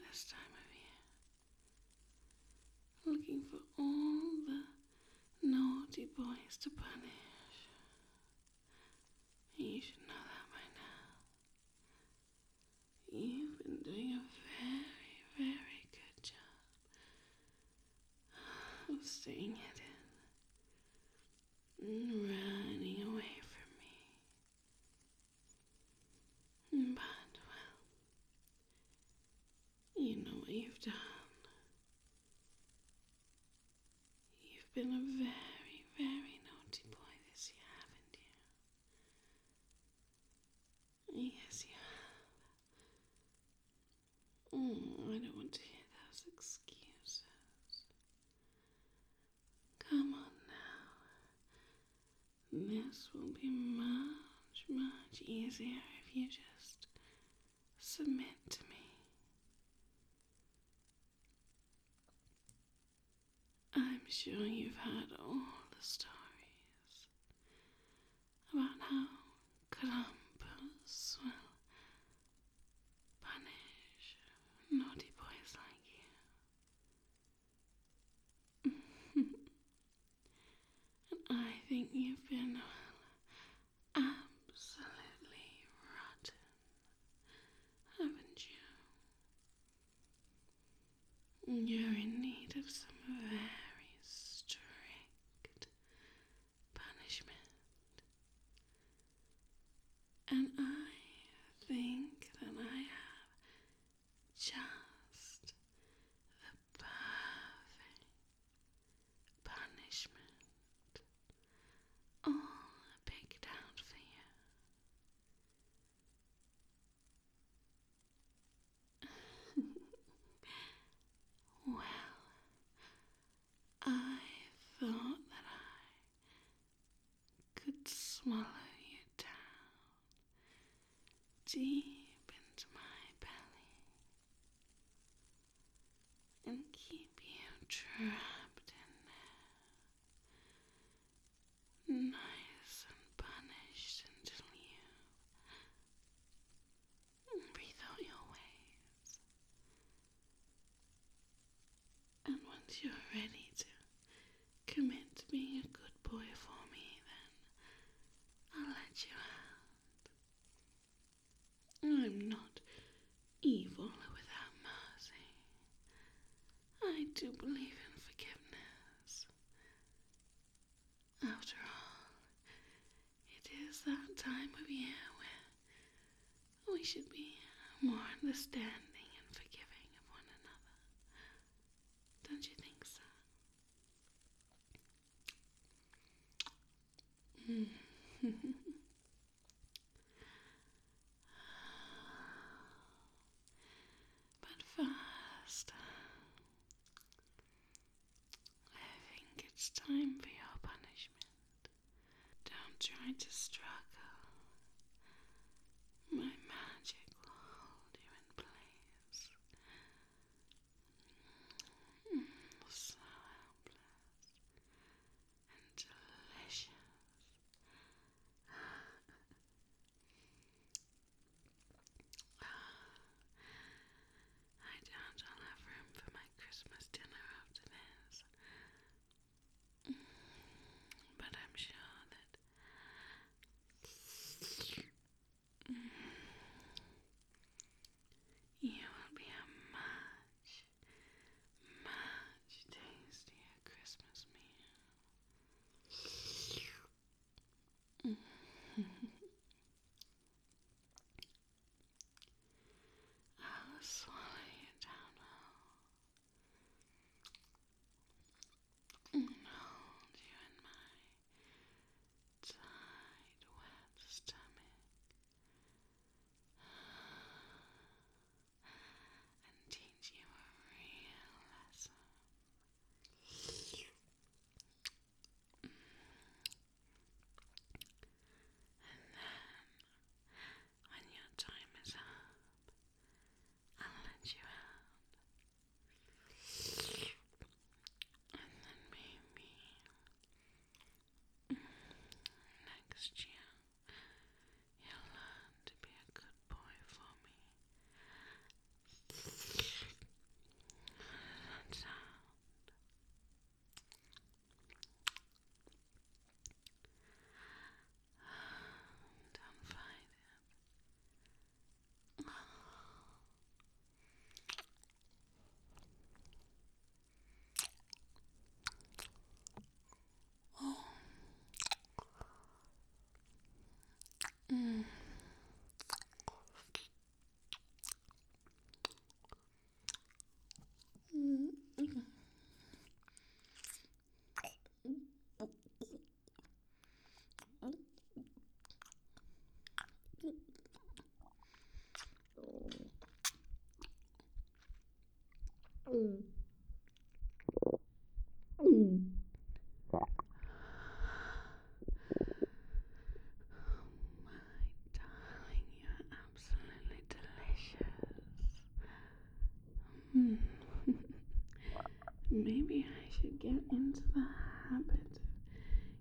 this time of year, looking for all the naughty boys to punish. You should know that by now. You've been doing a very, very good job of staying hidden and running away from me. But, well, you know what you've done. You've been a very, very naughty boy this year, haven't you? Yes, you have. I don't want to hear those excuses. Come on now. This will be much, much easier if you just submit to me. I'm sure you've heard all the stories about how Krampus will punish naughty boys like you. And I think you've been absolutely rotten, haven't you? You're in need of some very strict punishment. And I think that I have just the perfect punishment all picked out for you. Well, I thought that I could swallow you down deep into my belly and keep you trapped in there, nice and punished until you rethought your ways. And once you're ready to commit to being a good boy for me, then I'll let you out. I'm not evil without mercy. I do believe in forgiveness. After all, it is that time of year where we should be more understanding and forgiving of one another. Don't you think so? But first, I think it's time for your punishment. Don't try to struggle. My magic will hold you in place. So helpless and delicious. I doubt I'll have room for my Christmas dinner after this. But I'm sure that you will be a much, much tastier Christmas meal. I'll swallow you down whole and hold you in my tight, wet stomach and teach you a real lesson. And then, when your time is up, I'll let you out. And then maybe next year you'll learn to be a good boy for me.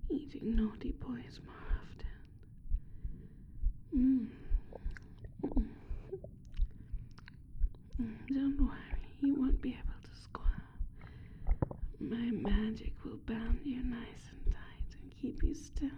eating naughty boys more often. Mm. Mm. Don't worry, you won't be able to squirm. My magic will bound you nice and tight and keep you still.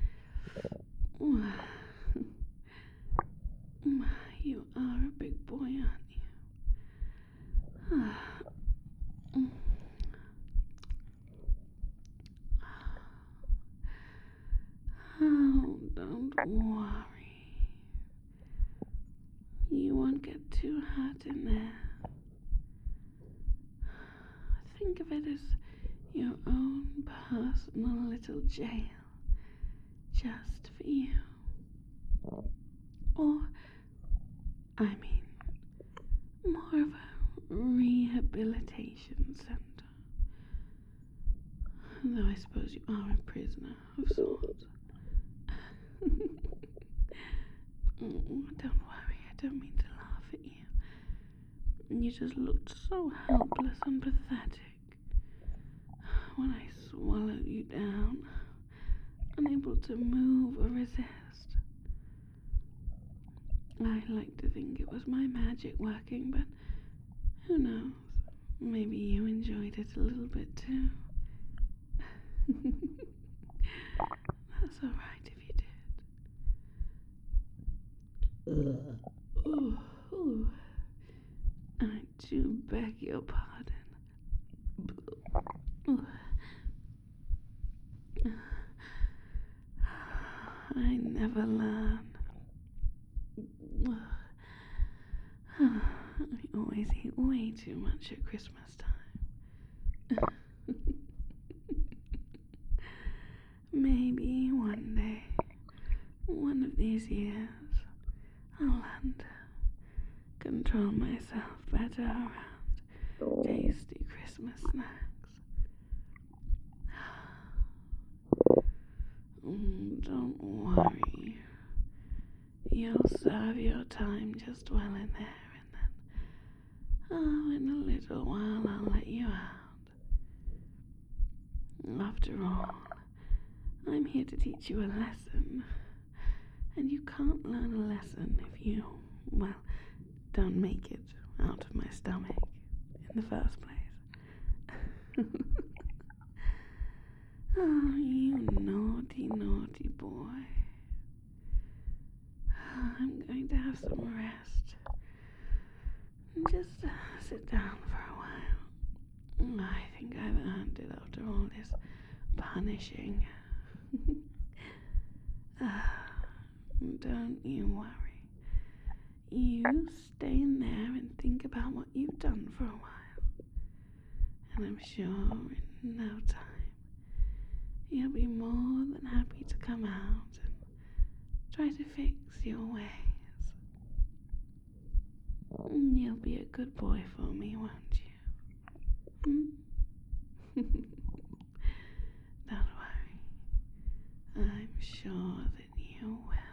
You are a big boy, aren't you? Oh, don't worry. You won't get too hurt in there. Think of it as your own personal little jail, just for you. Or, I mean, more of a rehabilitation center. Though I suppose you are a prisoner of sorts. Don't worry, I don't mean to laugh at you. You just looked so helpless and pathetic when I swallowed you down, unable to move or resist. I like to think it was my magic working, but who knows? Maybe you enjoyed it a little bit too. That's alright if you did. Ooh. I do beg your pardon. I never learn. I always eat way too much at Christmas time. Maybe one day, one of these years, I'll learn to control myself better around tasty Christmas snacks. Don't worry. You'll serve your time just well in there, and then, in a little while I'll let you out. After all, I'm here to teach you a lesson, and you can't learn a lesson if you, well, don't make it out of my stomach in the first place. Oh, you naughty, naughty boy. I'm going to have some rest. Just sit down for a while. I think I've earned it after all this punishing. Don't you worry. You stay in there and think about what you've done for a while. And I'm sure in no time you'll be more than happy to come out and try to fix your ways. You'll be a good boy for me, won't you? Don't worry. I'm sure that you will.